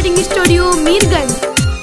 Recording studio Mirganj.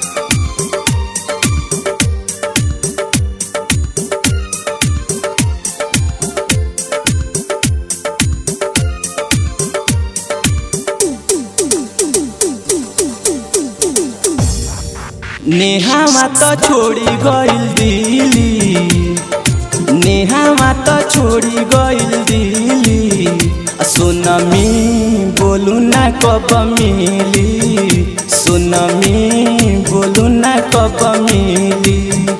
नेहावा तो छोड़ी गइल दिली, नेहावा तो छोड़ी गइल दिली। सोनमी बोलू ना कब मिली, सोनमी बोलू ना कब मिली।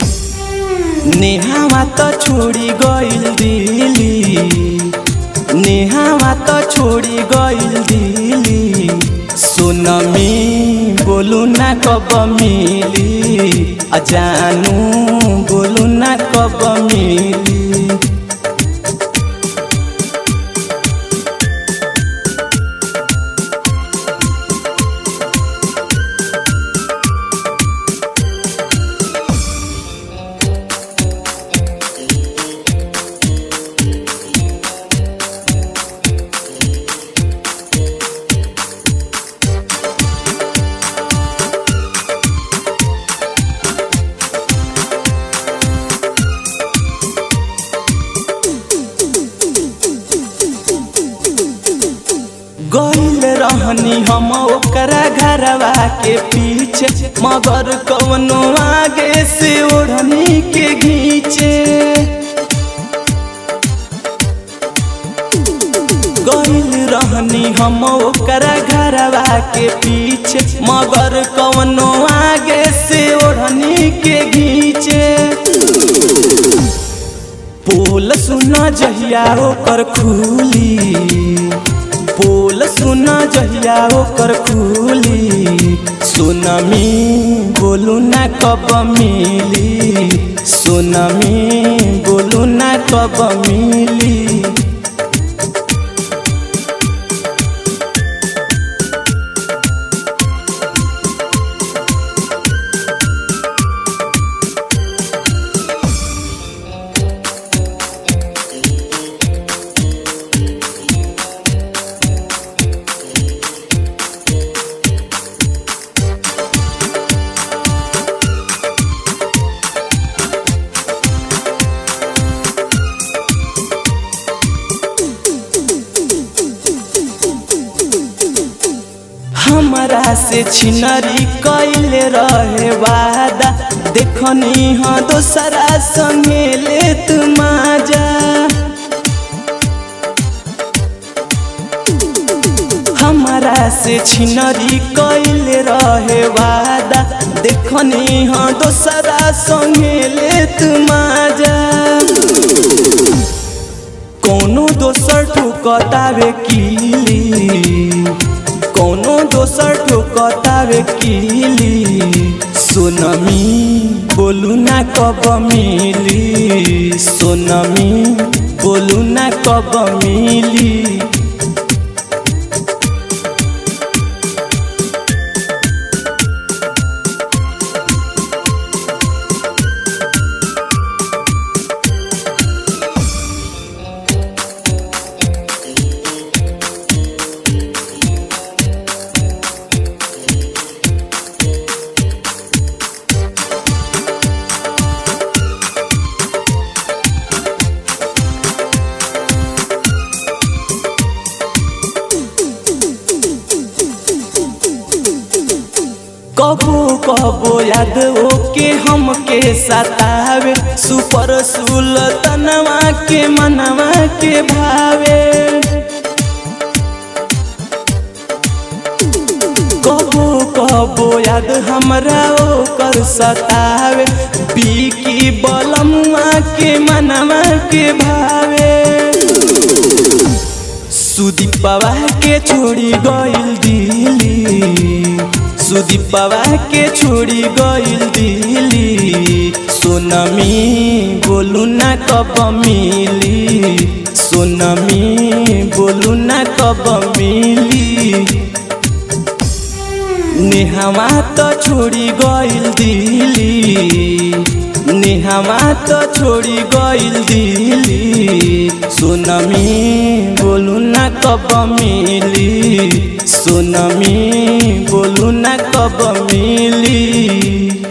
नेहावा तो छोड़ी गइल दिली, नेहावा तो छोड़ी गइल दिली। सोनमी बोलू ना कब मिली, जानू बोलू ना कब मिली। गइल रहनी हम ओकरा घरवा के पीछे, मगर कवनो आगे से ओढ़नी के घींचे। गइल रहनी हम ओकरा घरवा के पीछे, मगर कवनो आगे से ओढ़नी के घींचे। पोल सुना जहिया ओकर खुली, पोल सुना जहिया ओकर खुली। सोनमी बोलू ना कब मिली, सोनमी बोलू ना कब मिली। हमरा से छिनरी कइले रहे वादा, देखनी हाँ दोसरा संगे लेत माजा। हमरा से छिनरी कइले रहे वादा, देखनी हाँ दोसरा संगे लेत माजा। कोनो दोसर ठुकतावे कीली, कोनो दोसर ठोकतावे कीली। सोनमी बोलू ना कब मिली, सोनमी बोलू ना कब मिली। कबो कबो याद ओके हमके सतावे, सुपर सुल्तानवा के मनवा के भावे। कबो कबो याद हमरा ओकर सतावे, बीकी बलमुआ के मनवा के भावे। सुदीपवा के छोड़ी गइल दिली, सुदीपवा के छोड़ी गइल दिली। सोनमी बोलू ना कब मिली, सोनमी बोलू ना कब मिली। नेहावा तो छोड़ी गइल दिली, नेहावा तो छोड़ी गइल दिली। सोनमी बोलू ना कब मिली, सोनमी बोलू ना कब मिली।